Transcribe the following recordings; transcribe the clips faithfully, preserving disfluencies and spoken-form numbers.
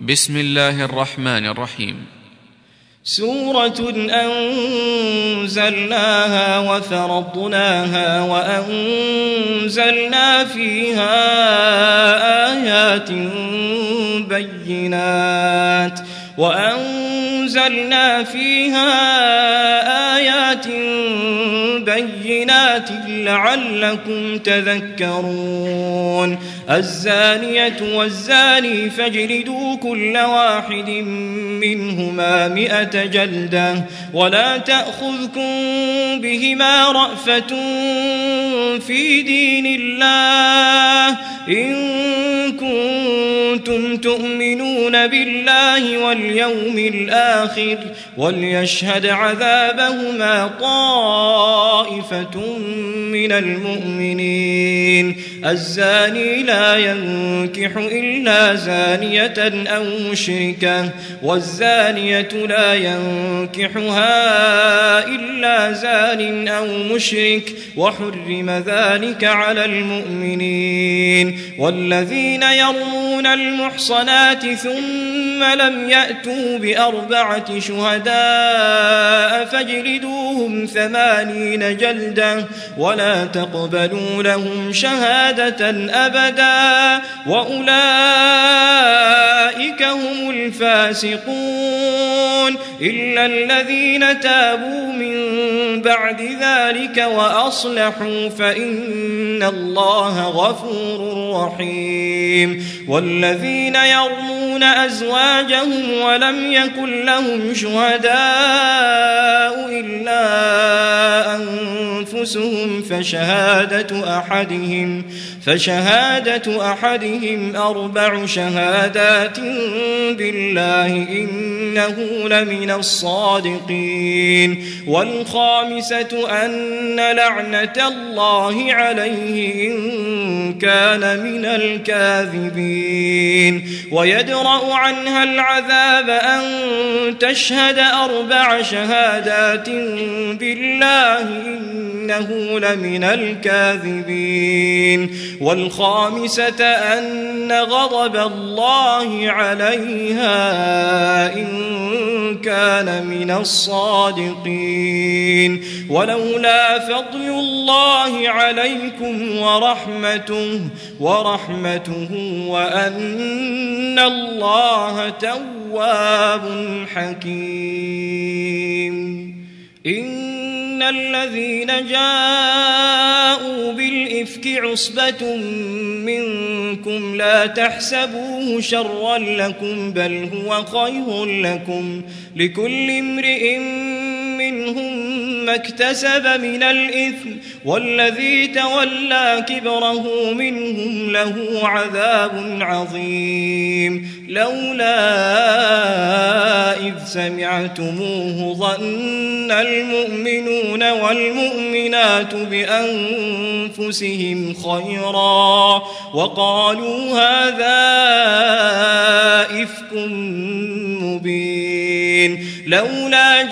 بسم الله الرحمن الرحيم. سورة أنزلناها وفرضناها وأنزلنا فيها آيات بينات وأنزلنا فيها آيات بينات لعلكم تذكرون. الزانية والزاني فاجلدوا كل واحد منهما مئة جلدة ولا تأخذكم بهما رأفة في دين الله إن كنتم تؤمنون بالله واليوم الآخر وليشهد عذابهما طائفة من المؤمنين. الزاني لا ينكح إلا زانية أو مشركة والزانية لا ينكحها إلا زان أو مشرك وحرم ذلك على المؤمنين. والذين يرمون المحصنات ثم لم يأتوا بأربعة شهداء فاجلدوهم ثمانين جلدة ولا تقبلوا لهم شهادة أبدا وأولئك هم الفاسقون إلا الذين تابوا من بعد ذلك وأصلحوا فإن الله غفور رحيم. والذين يرمون أزواجهم ولم يكن لهم شهداء إلا أنفسهم فشهادة أحدهم فشهادة أحدهم أربع شهادات بالله إنه لمن الصادقين. والخامسة أن لعنة الله عليه إن كان من الكاذبين. ويدرأ عنها العذاب أن تشهد أربع شهادات بالله إنه لمن الكاذبين. والخامسة أن غضب الله عليها إن كان من الصادقين. ولولا فضل الله عليكم ورحمته ورحمته وأن الله تواب حكيم. إن الذين جاءوا بالإفك عصبة منكم لا تحسبوه شرا لكم بل هو خير لكم لكل امرئ منهم ما اكتسب من الإثم والذي تولى كبره منهم له عذاب عظيم. لولا إذ سمعتموه ظن المؤمنون والمؤمنات بأنفسهم خيرا وقالوا هذا إفك مبين. لولا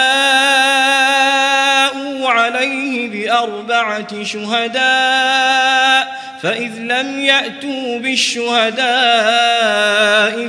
جاءوا عليه بأربعة شهداء فإذ لم يأتوا بالشهداء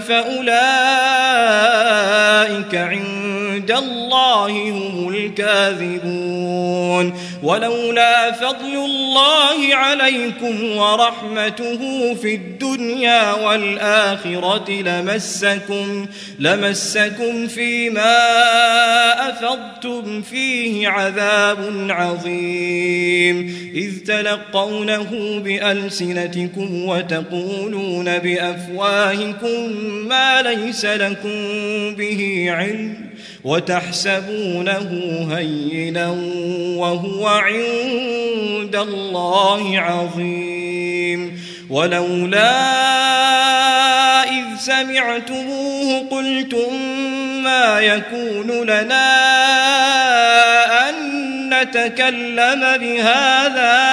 فأولئك عند الله هم الكاذبون. ولولا فضل الله عليكم ورحمته في الدنيا والآخرة لمسكم لمسكم فيما أفضتم فيه عذاب عظيم إذ تلقونه بألسنتكم وتقولون بأفواهكم ما ليس لكم به علم وتحسبونه هينا وهو عند الله عظيم. ولولا إذ سمعتموه قلتم ما يكون لنا أن نتكلم بهذا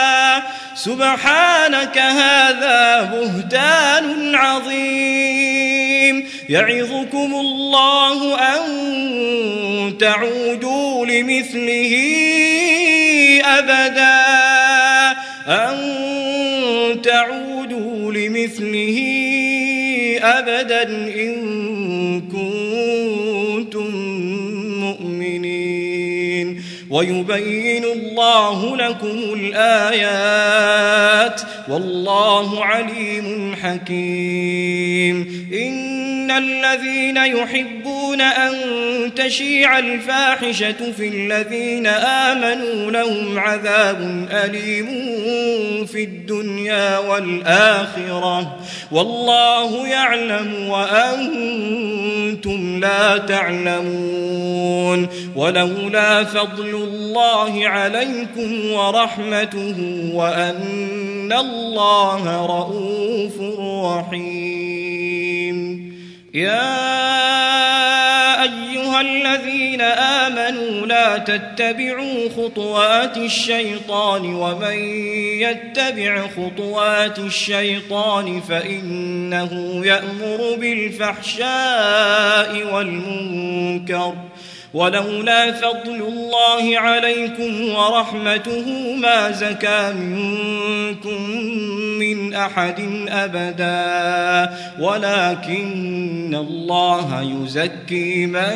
سبحانك هذا بهتان عظيم. يعظكم الله أن تعودوا لمثله أبدا أن تعودوا لمثله أبدا إن كنتم مؤمنين ويبين الله لكم الآيات والله عليم حكيم. إن الذين يحبون أن تشيع الفاحشة في الذين آمنوا لهم عذاب أليم في الدنيا والآخرة والله يعلم وأنتم لا تعلمون. ولولا فضل الله عليكم ورحمته وأن الله رؤوف رحيم. يا أيها الذين آمنوا لا تتبعوا خطوات الشيطان ومن يتبع خطوات الشيطان فإنه يأمر بالفحشاء والمنكر ولولا فضل الله عليكم ورحمته ما زكى منكم من أحد أبدا ولكن الله يزكي من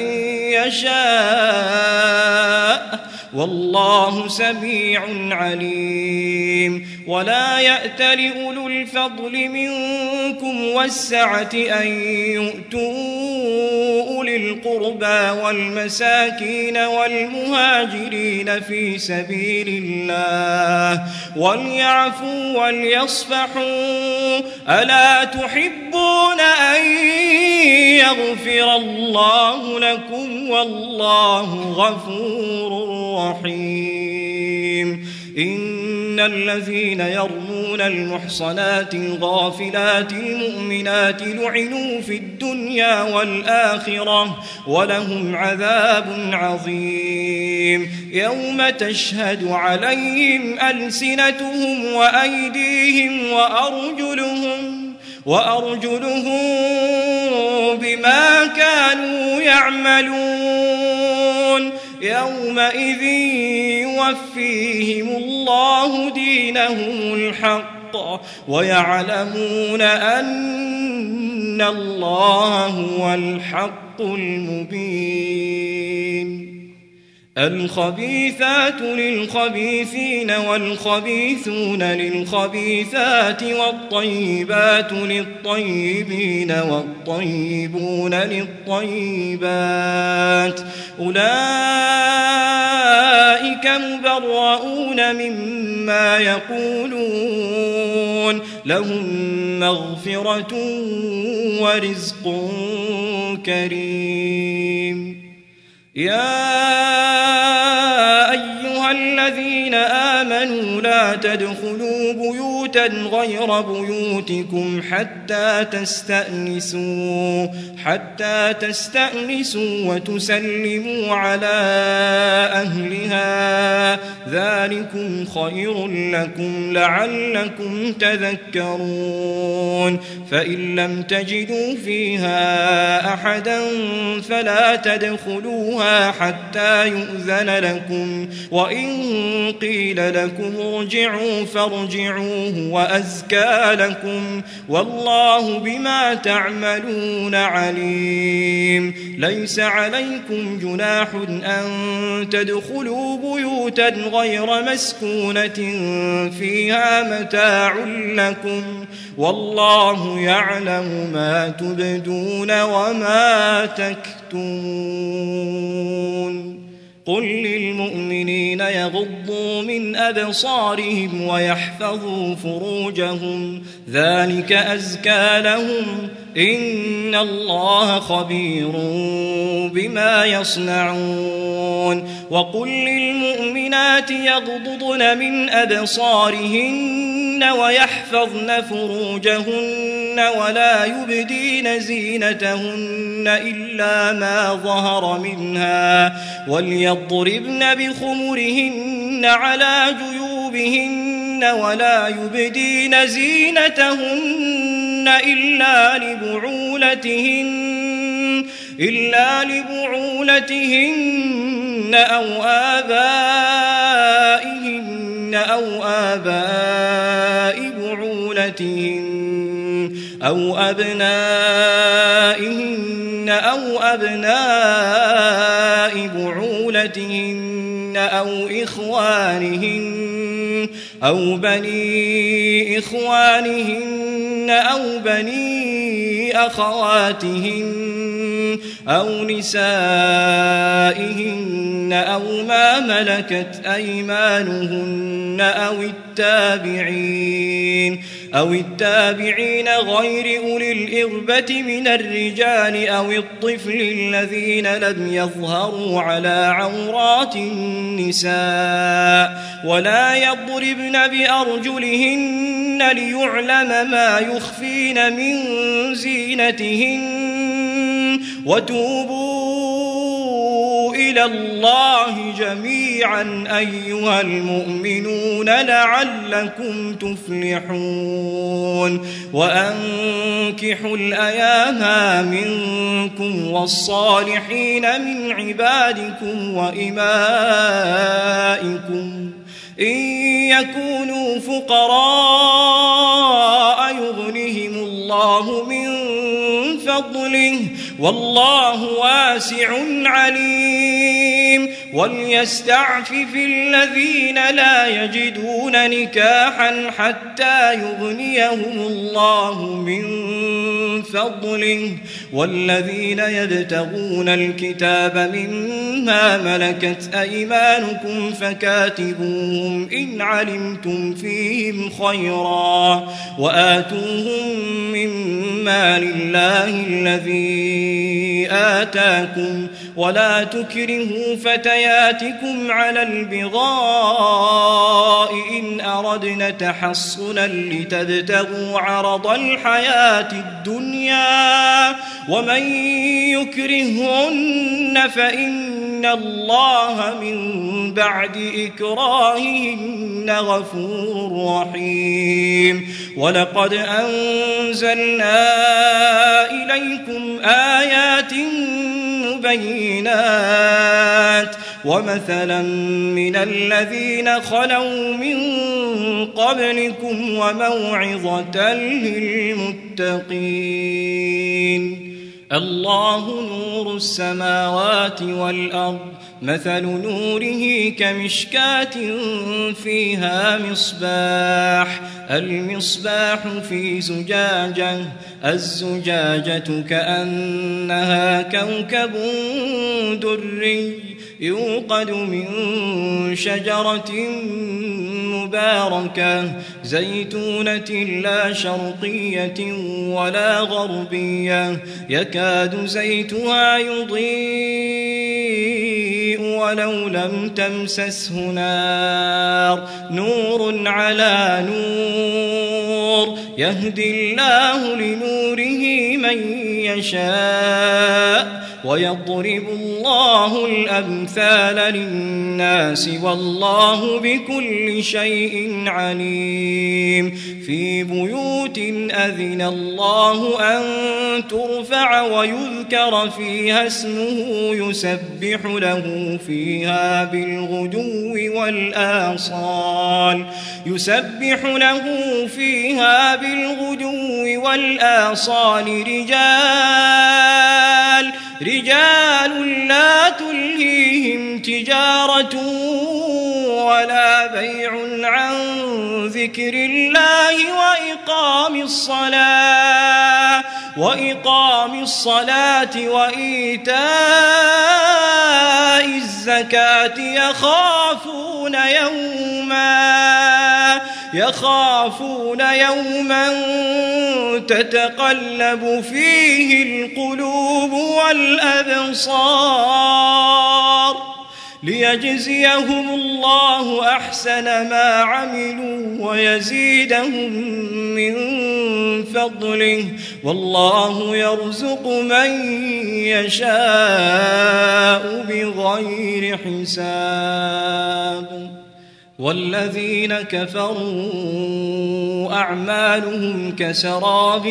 يشاء والله سميع عليم. ولا يأتل أولو الفضل منكم والسعة أن يؤتوا أولي القربى والمساكين والمهاجرين في سبيل الله وليعفوا وليصفحوا ألا تحبون أن يغفر الله لكم والله غفور رحيم. إن الذين يرمون المحصنات الغافلات المؤمنات لعنوا في الدنيا والآخرة ولهم عذاب عظيم. يوم تشهد عليهم ألسنتهم وأيديهم وأرجلهم وأرجلهم بما كانوا يعملون يومئذ يوفيهم الله دينهم الحق ويعلمون أن الله هو الحق المبين. الخبيثات للخبيثين والخبيثون للخبيثات والطيبات للطيبين والطيبون للطيبات أولئك مبرؤون مما يقولون لهم مغفرة ورزق كريم. يا أيها الذين آمنوا لا تدخلوا بيوتا غير بيوتكم حتى تستأنسوا حتى تستأنسوا وتسلموا على أهلها ذلكم خير لكم لعلكم تذكرون. فإن لم تجدوا فيها أحدا فلا تدخلوها حتى يؤذن لكم وإن قيل لكم ارجعوا فارجعوه وأزكى لكم والله بما تعملون عليم. ليس عليكم جناح أن تدخلوا بيوتا غير مسكونة فيها متاع لكم والله يعلم ما تبدون وما تكتمون. قل للمؤمنين يغضوا من أبصارهم ويحفظوا فروجهم ذلك أزكى لهم إن الله خبير بما يصنعون. وقل للمؤمنات يغضضن من أبصارهن ويحفظن فروجهن ولا يبدين زينتهن إلا ما ظهر منها وليضربن بخمرهن على جيوبهن ولا يبدين زينتهن إلا لبعولتهن إلا لبعولتهن أو آبائهن أو آباء بعولتهن أو أبنائهن أو أبناء بعولتهن أو إخوانهن أو بني إخوانهن أو بني أخواتهن أو نسائهن أو ما ملكت أيمانهن أو التابعين أو التابعين غير أولي الإربة من الرجال أو الطفل الذين لم يظهروا على عورات النساء ولا يضربن بأرجلهن ليعلم ما يخفين من زينتهن وتوبوا إلى الله جميعا أيها المؤمنون لعلكم تفلحون وأنكحوا الأيام منكم والصالحين من عبادكم وإمائكم إن يكونوا فقراء يغنهم الله من فضله والله واسع عليم وليستعفف الذين لا يجدون نكاحا حتى يغنيهم الله من فضله والذين يبتغون الكتاب مما ملكت أيمانكم فكاتبوهم إن علمتم فيهم خيرا وآتوهم مما لله الذي آتاكم ولا تكرهوا فتياتكم على البغاء إن أردنا تحصنا لتبتغوا عرض الحياة الدنيا ومن يكرهن فإن الله من بعد إكراههن غفور رحيم ولقد أنزلنا إليكم آيات مبينات ومثلا من الذين خلوا من قبلكم وموعظة للمتقين الله نور السماوات والأرض مثل نوره كمشكاة فيها مصباح المصباح في زجاجة الزجاجة كأنها كوكب دري يوقد من شجرة مباركة زيتونة لا شرقية ولا غربية يكاد زيتها يضيء ولو لم تمسسه نار نور على نور يهدي الله لنوره من يشاء ويضرب الله الأمثال للناس والله بكل شيء عليم في بيوت أذن الله أن ترفع ويذكر فيها اسمه يسبح له فيها بالغدو والآصال يسبح له فيها بالغدو والآصال رجال رجال لا تلهيهم تجارة ولا بيع عن ذكر الله وإقام الصلاة وإقام الصلاة وإيتاء الزكاة يخافون يوما يخافون يوما تتقلب فيه القلوب والأبصار ليجزيهم الله أحسن ما عملوا ويزيدهم من فضله والله يرزق من يشاء بغير حساب والذين كفروا أعمالهم كسراب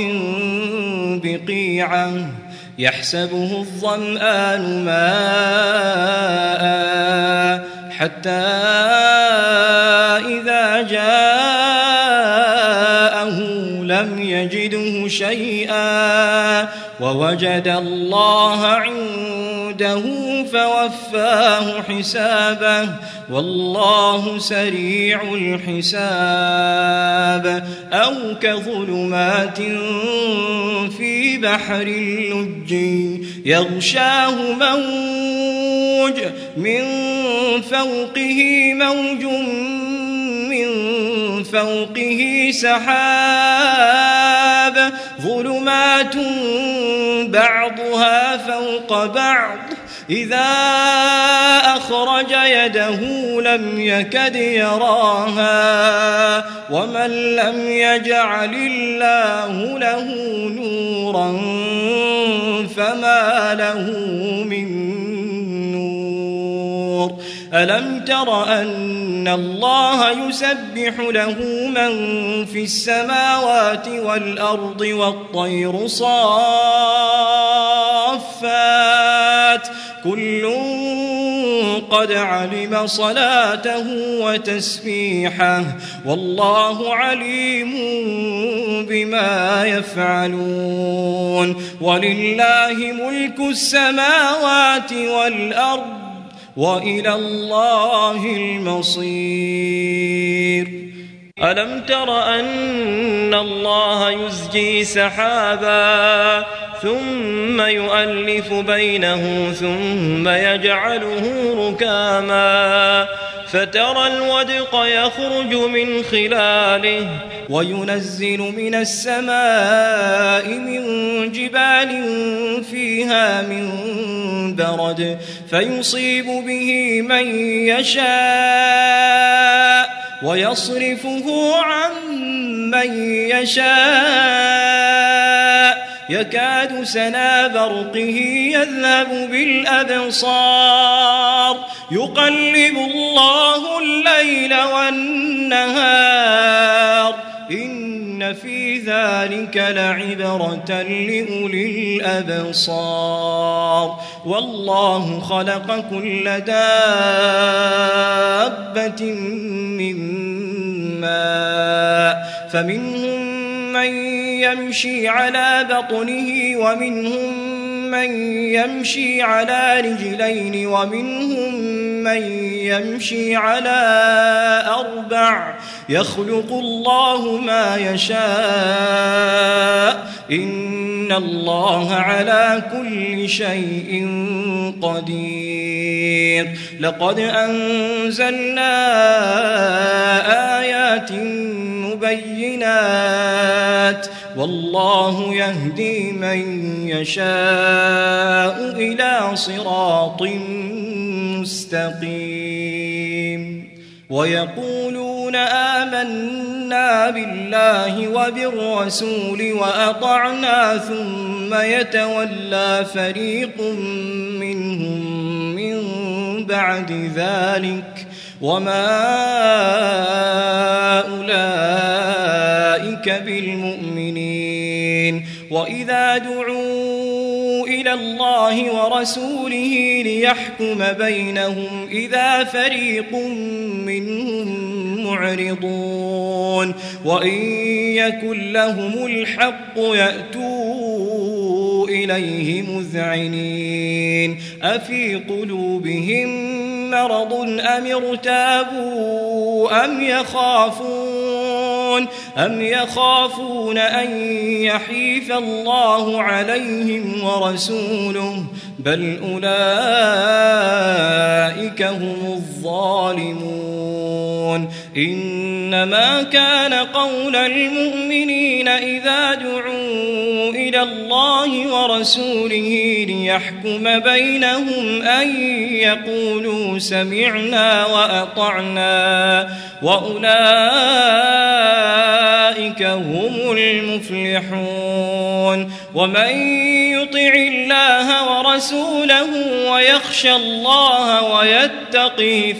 بقيعة يحسبه الظمآن ماء حتى إذا جاءه لم يجده شيئا ووجد الله عنده فوفاه حسابه والله سريع الحساب. أو كظلمات في بحر اللج يغشاه موج من فوقه موج من فوقه سحاب ظلمات بعضها فوق بعض إذا أخرج يده لم يكد يراها ومن لم يجعل الله له نورا فما له من نور. ألم تر أن الله يسبح له من في السماوات والأرض والطير صافات كل قد علم صلاته وتسبيحه والله عليم بما يفعلون. ولله ملك السماوات والأرض وإلى الله المصير. ألم تر أن الله يزجي سحابا ثم يؤلف بينه ثم يجعله ركاما فترى الودق يخرج من خلاله وينزل من السماء من جبال فيها من برد فيصيب به من يشاء ويصرفه عن من يشاء يكاد سنا برقه يذهب بالأبصار يقلب الله الليل والنهار إن في ذلك لعبرة لأولي الأبصار. والله خلق كل دابة من ماء فمنهم من يمشي على بطنه ومنهم من يمشي على رجلين ومنهم من يمشي على أربع يخلق الله ما يشاء إن الله على كل شيء قدير. لقد أنزلنا آيات مبينات والله يهدي من يشاء إلى صراط مستقيم. ويقولون آمنا بالله وبالرسول وأطعنا ثم يتولى فريق منهم من بعد ذلك وما أولئك بالمؤمنين. وإذا دعوا إلى الله ورسوله ليحكم بينهم إذا فريق منهم معرضون وإن يكن لهم الحق يأتوا إليه مذعنين أفي قلوبهم مرض أم ارتابوا أم يخافون أم يخافون أن يحيف الله عليهم ورسوله بل أولئك هم الظالمون. إنما كان قول المؤمنين إذا دعوا إلى الله ورسوله ليحكم بينهم أن يقولوا سمعنا وأطعنا وأولئك هم المفلحون. ومن يطع الله ورسوله ويخشى الله ويتقي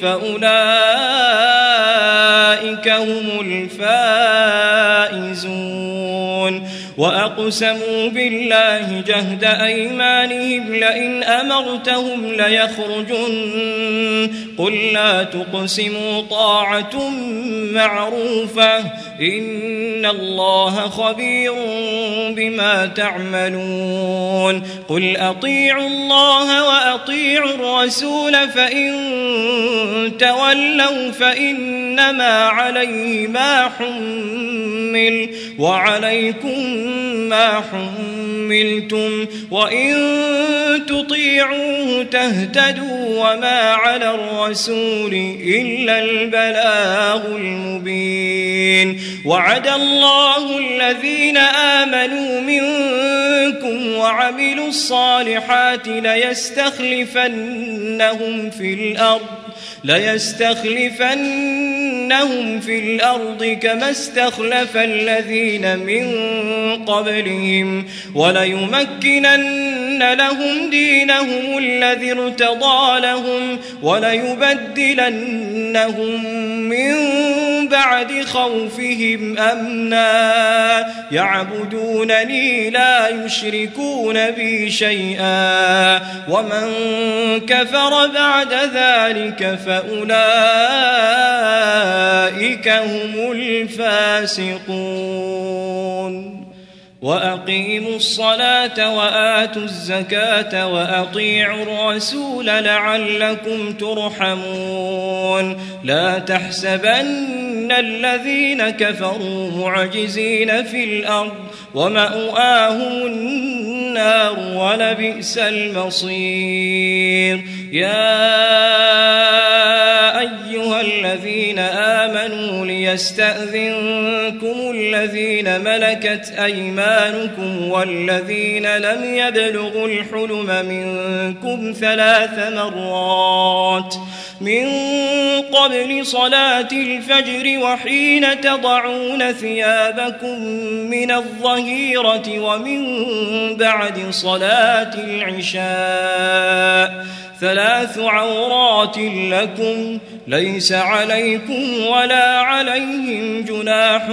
فأولئك هم الفائزون. وأقسموا بالله جهد أيمانهم لئن أمرتهم ليخرجن قل لا تقسموا طاعة معروفة إن الله خبير بما تعملون قل أطيعوا الله وأطيعوا الرسول فإن تولوا فإنما عليه ما حمل وعليكم ما حملتم وإن تطيعوه تهتدوا وما على الرسول إلا البلاغ المبين وعد الله الذين آمنوا منكم وعملوا الصالحات ليستخلفنهم في الأرض ليستخلفنهم في الأرض كما استخلف الذين من قبلهم وليمكنن لهم دينهم الذي ارتضى لهم وليبدلنهم من بعد خوفهم أمنا يعبدونني لا يشركون بي شيئا ومن كفر بعد ذلك فأولئك هم الفاسقون وأقيموا الصلاة وآتوا الزكاة وأطيعوا الرسول لعلكم ترحمون لا تحسبن الذين كفروا معجزين في الأرض ومأواهم النار ولبئس المصير يا أيها الذين آمنوا ليستأذنكم الذين ملكت أيمانكم والذين لم يبلغوا الحلم منكم ثلاث مرات من قبل صلاة الفجر وحين تضعون ثيابكم من الظهيرة ومن بعد صلاة العشاء ثلاث عورات لكم ليس عليكم ولا عليهم جناح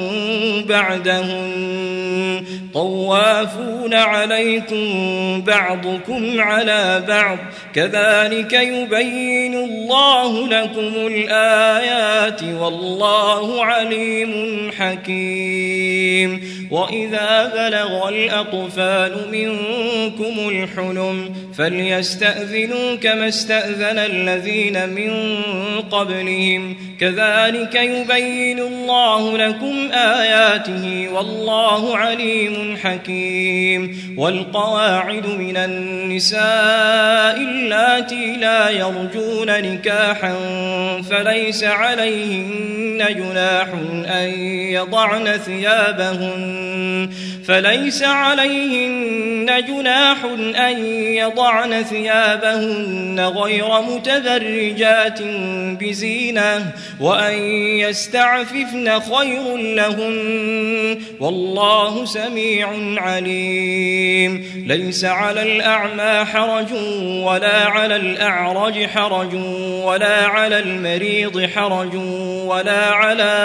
بعدهن طوافون عليكم بعضكم على بعض كذلك يبين الله لكم الآيات والله عليم حكيم وإذا بلغ الأطفال منكم الحلم فليستأذنوا كما استأذن الذين من قبلهم كذلك يبين الله لكم آياته والله عليم حكيم والقواعد من النساء اللاتي لا يرجون نكاحا فليس عليهن جناح أن يضعن ثيابهن فليس عليهن جناح أن يضعن ثيابهن غير متبرجات بزينة وأن يستعففن خير لهن والله سميع عليم ليس على الأعمى حرج ولا على الأعرج حرج ولا على المريض حرج ولا على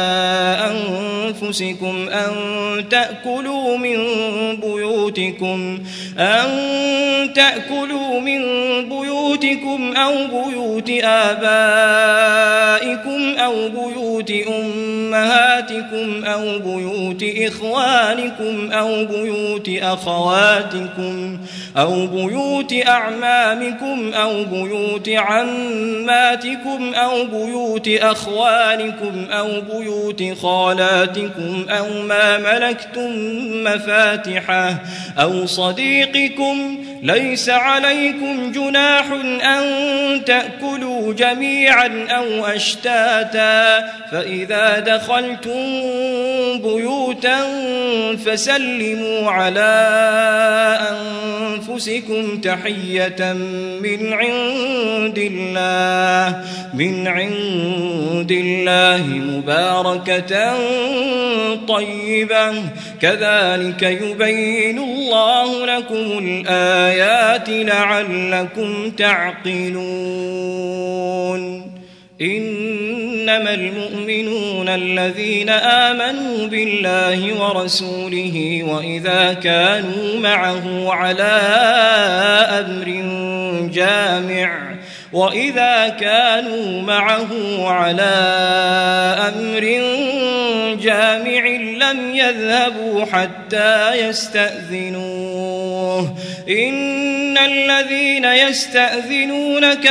أنفسكم أن تأكلوا من بيوتكم أن تأكلوا من بيوتكم أو بيوت آبائكم أو بيوت أمهاتكم أو بيوت إخوانكم أو بيوت أخواتكم أو بيوت أعمامكم أو بيوت عماتكم أو بيوت أخوالكم أو بيوت خالاتكم أو ما ملكتم مفاتحه أو صديقكم ليس عليكم جناح أن تأكلوا جميعا أو أشتاتا فإذا دخلتم بيوتا فسلموا على أنفسكم تحية من عند الله من عند الله مباركة طيبة كذلك يبين الله لكم الآيات لعلكم تعقلون إنما المؤمنون الذين آمنوا بالله ورسوله وإذا كانوا معه على أمر جامع وإذا كانوا معه على أمر جامع لم يذهبوا حتى يستأذنوه إن الذين يستأذنونك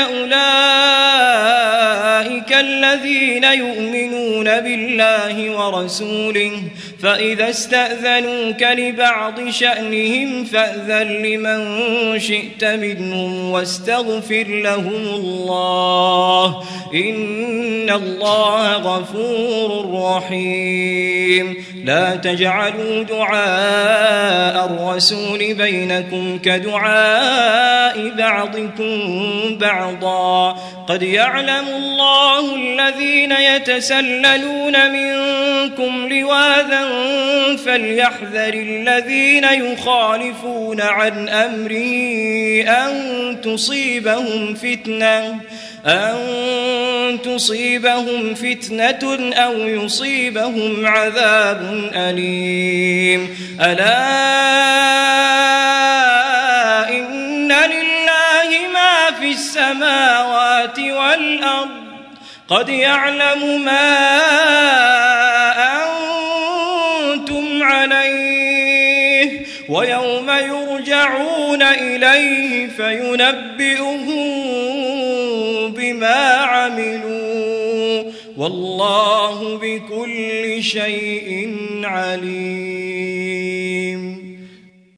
أولئك الذين يؤمنون بالله ورسوله فإذا استأذنوك لبعض شأنهم فأذن لمن شئت منهم واستغفر لهم الله إن الله غفور رحيم لا تجعلوا دعاء الرسول بينكم كدعاء بعضكم بعضا قد يعلم الله الذين يتسللون منكم لواذا فليحذر الذين يخالفون عن أمره أن تصيبهم فتنة أن تصيبهم فتنة أو يصيبهم عذاب أليم ألا إن لله ما في السماوات والأرض قد يعلم ما أنتم عليه ويوم يرجعون إليه فينبئهم بما عملوا والله بكل شيء عليم.